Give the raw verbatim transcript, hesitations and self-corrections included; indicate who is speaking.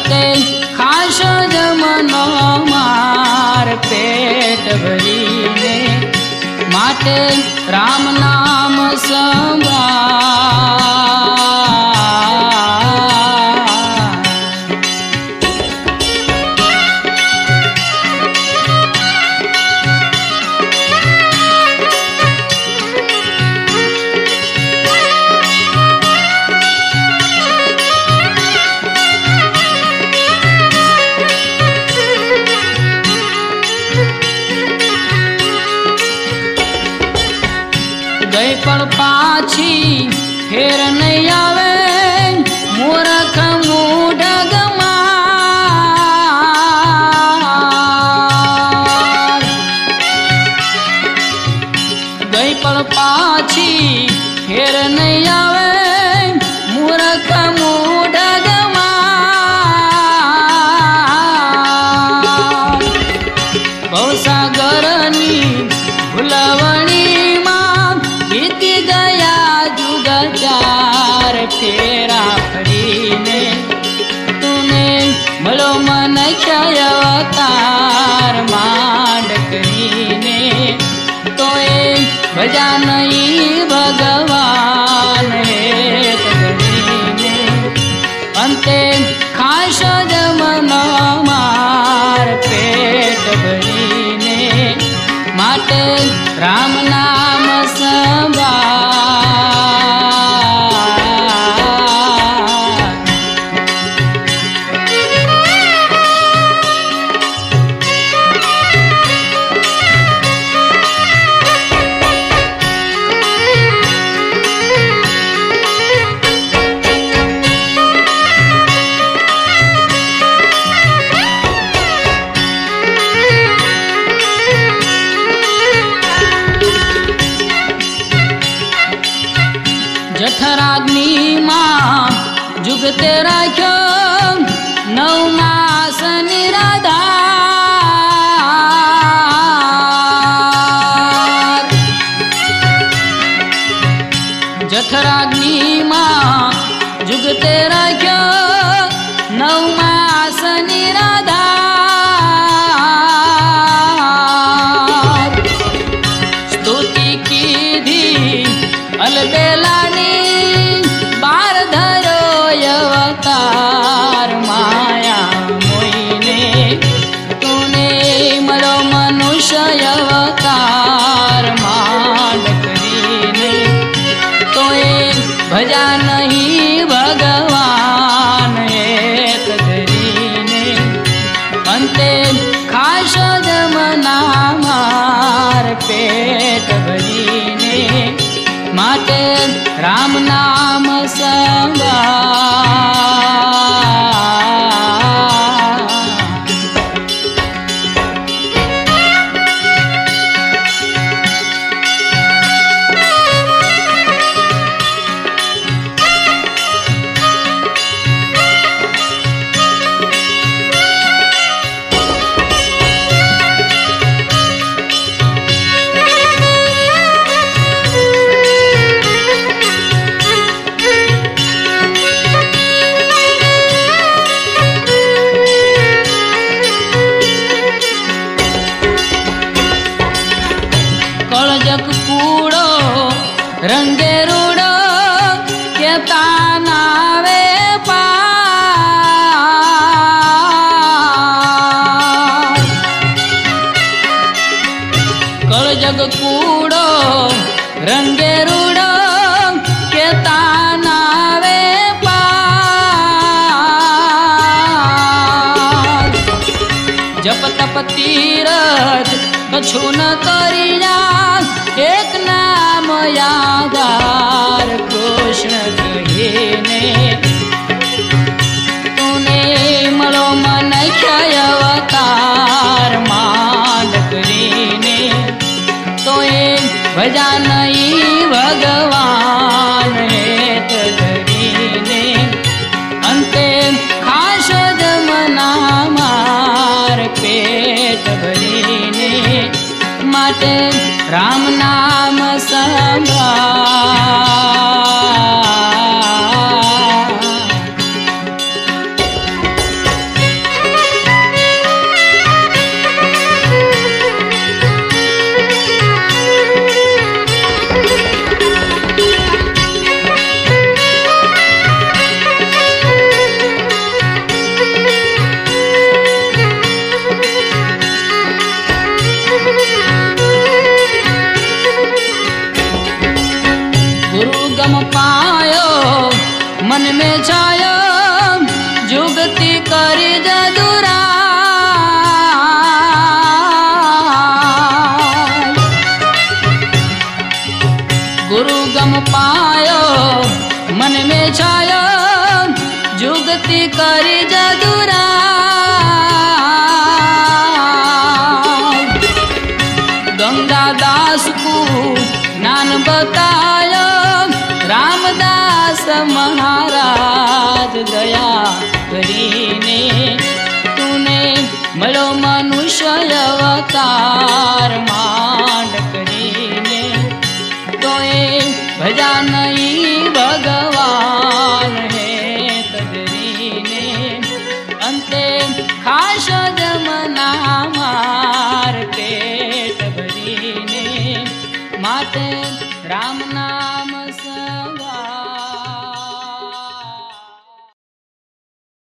Speaker 1: અંતે ખાસ જમનો માર પેટ ભરીને માટે રામ નામ સંભાળ. ગઈ પણ પાછી ફેર નહીં આવે મૂર્ખ મૂઢ ગમાર. ગઈ પણ પાછી ફેર નહીં આવે મૂર્ખ મૂઢ ગમાર. ભવસાગરની ભૂલવણીમાં बीती गया जुग चार फेरा फरीने तूने भलो मन क्षय अवतार मांड करीने तो ए भजा नहीं भगवान हेत गणीने अंते खास जमनो मार पेट भरीने माटे राम नाम जठराग्नि मां जुगते राख्यो नौ मास निराधार. जठराग्नि मां जुगते राख्यो नौ मास निराधार. स्तुति कीधी अलबेलानी बार धरो अवतार माया मोईने तूने मरो मनुष्य अवतार मांड करीने तो एक भजा नहीं भगवान एक धरीने अंते खास जमना मार पेट भरीने माटे राम नाम संभाळ. कूड़ो रंगे रूड़ो केता नावे पार. कल जग कूड़ो रंगे रूड़ो केता नावे पार. जप तप तीरथ कछु न करिया एक नाम यादार कृष्ण कहीने तूने मलो मन क्षय अवतार मांड करीने तो एक भजा नहीं भगवान हेत धरीने अंते खास जमना मार पेट भरीने माटे राम नाम संभाळ. पायो मन में छायो जुगती कर जदुरा गुरु गम पायो मन में छायो जुगती कर जदुरा गंगा दास को ज्ञान बतायो रामदास महाराज दया करीने तूने मलो मनुष्य अवतार मांड करीने तोए भजा नहीं भगवान है तदरीने अंते खास जमना मार पेट भरीने माते राम नाम